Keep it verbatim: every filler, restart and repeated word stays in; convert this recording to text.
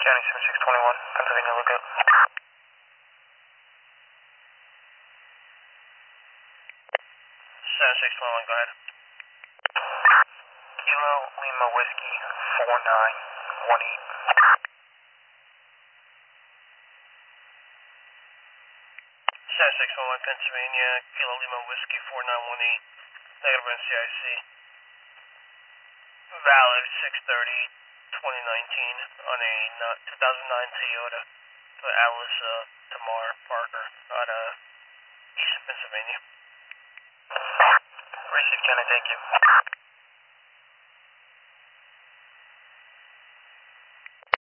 County seventy-six twenty-one, Pennsylvania lookout. seventy-six twenty-one, go ahead. Kilo Lima Whiskey four nine one eight. seventy-six twenty-one, Pennsylvania, Kilo Lima Whiskey four nine one eight, negative N C I C. Valid six thirty twenty nineteen on a two thousand nine Toyota to Alice uh, Tamar Parker out of East Pennsylvania. Received, Kenny, thank you.